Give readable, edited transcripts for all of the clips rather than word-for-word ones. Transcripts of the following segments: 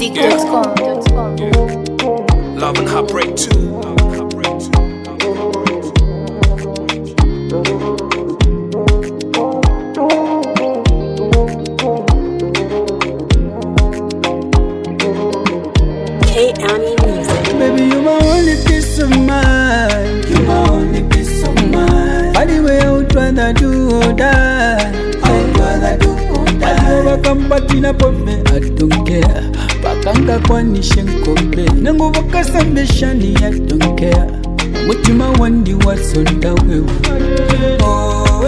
westhitmusic.com. Love and Heartbreak 2. Baby, you my only peace of mind. You my only peace of mind. By the way, I would rather do or die. I would rather do or die. Overcome patina pofe, I don't care. Bakanga kwa nishenkope. Nango vakasa mbeshani, I don't care. Mutima wandi wasonda wewe. Oh,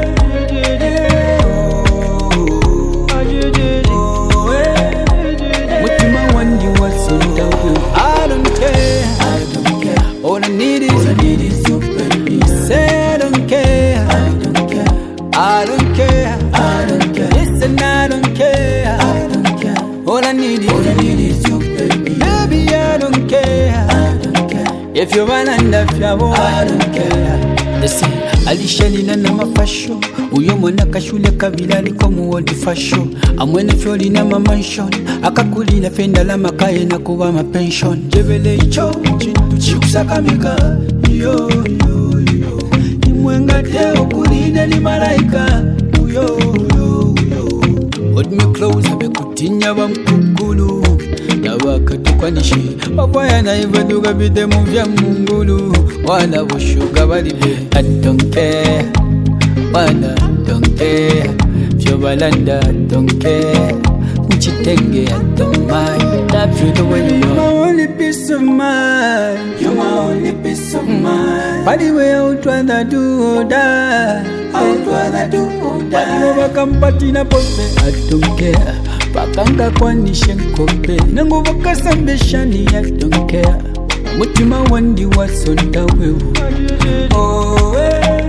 mutima wandi wasonda wewe. I don't care. All I need is you, baby. Say I don't care. I don't care. Listen, I don't care. All I need is you, baby. Baby, I don't care. If you're an under flower, I don't care. Listen, alishalina na mafasho. Uyo mwana kashule kabila liko muwodi fasho. Amwene fyoli na mamanshon. Akakulina fenda la makaye na kuwa mapension. Jebele icho, chintu chikusaka mika. Yo. Imwenga teo kulina ni malaika. Yo. Hold me close, abe kutinya wa mkukulu. Nawaka tukwanishi wafaya na ivaduga bide muvya mungulu. Wana wushuga walibe I don't care. Wana don't care. Fyobalanda don't care. Mchitenge I don't mind. Love you the way you are. You're my only peace of mind. You're my only peace of mind. By the way, I would rather do or die. I would rather do or die. But overcome patina pofe, I don't care. Bakanga kwa nishenkope. Nango vakasa mbeshani, I don't care. Mutima wandi wasonda wewe. Oh,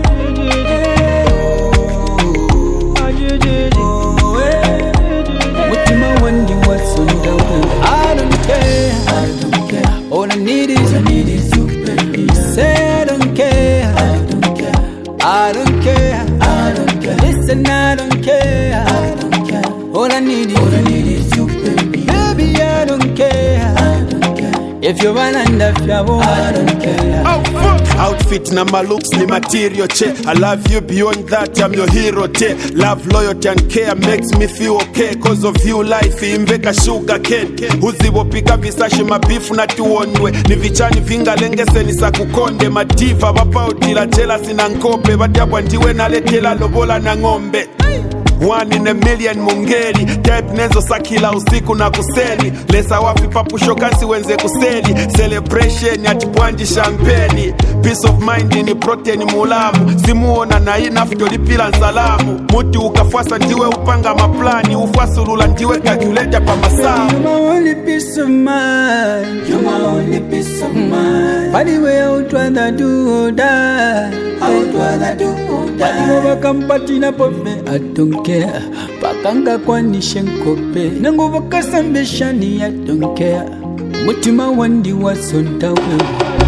mutima wandi wasonda wewe. I don't care. All I need is you, baby. Say I don't care. I don't care. Listen, I don't care. All I need is you, baby. Baby, I don't care. If you're an under flower, I don't care. Outfit na my looks ni material che. I love you beyond that, I'm your hero che. Love, loyalty and care makes me feel okay. Cause of you life imveka sugar cane. Uzibopika visashi mabifu na tuonwe. Ni vichani vinga lengese ni sakukonde. Madiva wapa utila jela sina nkope. Wadiabwa ndiwe na letela lobola na ngombe. One in a million mungeli. Type nezo sakila usiku na kuseli. Lesa wapi papusho kasi wenze kuseli. Celebration ya tibwanji champagne. Peace of mind ni protein mulamu. Simuona na inafto lipila nsalamu. Muti ukafwasa ndiwe upanga maplani. Ufasulula ndiwe calculator pa masaa. You're my only peace of mind. You're my only peace of mind. By the way, I would rather do or die. I would rather do or die. But overcome patina pofe, I don't care. Bakanga kwa nishenkope. Nango vakasa mbeshani, I don't care. Mutima wandi wasonda wewe.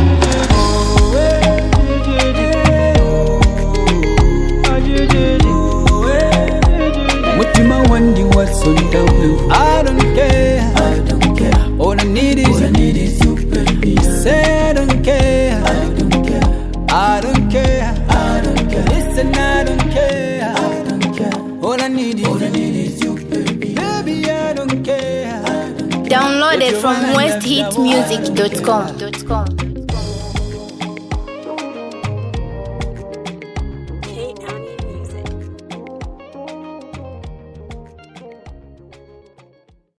Mutima wandi wasonda wewe. I don't care. All I need is you, baby. Say I don't care. I don't care. Listen, I don't care. All I need is you, baby. Baby, I don't care. Download it from westhitmusic.com.